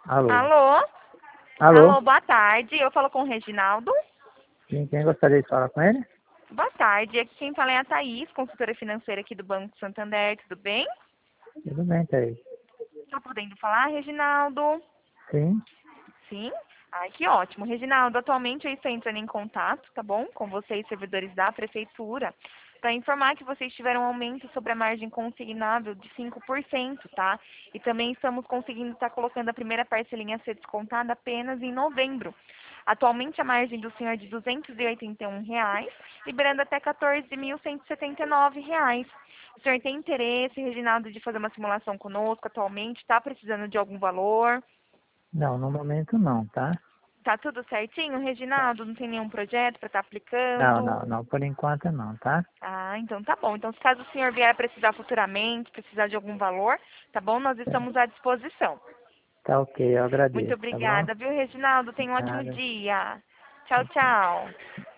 Alô? Alô? Alô? Alô, boa tarde. Eu falo com o Reginaldo. Sim, quem gostaria de falar com ele? Boa tarde. Aqui quem fala é a Thaís, consultora financeira aqui do Banco Santander. Tudo bem? Tudo bem, Thaís. Tá podendo falar, Reginaldo? Sim? Sim? Ai, que ótimo. Reginaldo, atualmente eu estou entrando em contato, tá bom? Com vocês, servidores da Prefeitura, para informar que vocês tiveram um aumento sobre a margem consignável de 5%, tá? E também estamos conseguindo estar colocando a primeira parcelinha a ser descontada apenas em novembro. Atualmente a margem do senhor é de R$ 281, liberando até R$ 14.179. O senhor tem interesse, Reginaldo, de fazer uma simulação conosco atualmente? Está precisando de algum valor? Não, no momento não, tá? Tá tudo certinho, Reginaldo? Não tem nenhum projeto para estar Não, aplicando? não, não, por enquanto não, tá? Ah, então tá bom. Então, se caso o senhor vier a precisar futuramente, precisar de algum valor, tá bom? Nós estamos à disposição. Tá ok, eu Muito agradeço, tá bom? obrigada, viu, Reginaldo? Tenha um ótimo Nada. dia. Tchau, tchau.